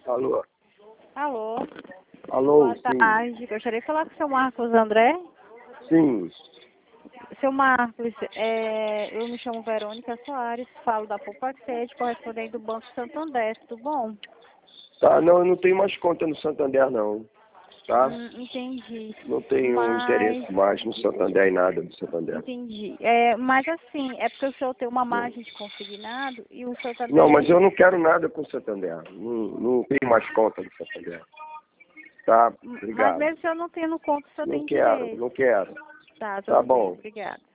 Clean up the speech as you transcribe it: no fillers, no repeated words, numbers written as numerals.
Alô? Alô? Alô, Boa sim. tarde. Gostaria de falar com o seu Marcos André. Sim. Seu Marcos, eu me chamo Verônica Soares, falo da Poupa Sede, correspondente do Banco Santander, tudo bom? Tá, não, eu não tenho mais conta no Santander, não. Tá? Entendi. Não tenho Mas, interesse mais no Santander e nada do Santander. entendi. Mas assim, é porque o senhor tem uma margem de consignado e o Santander... Não, mas eu não quero nada com o Santander. Não tenho mais conta do Santander. Tá? Mas Obrigado. mesmo se eu não tendo conta, o senhor Não tem quero, direito. não quero. Tá, Tá tudo bem. bom. Obrigada.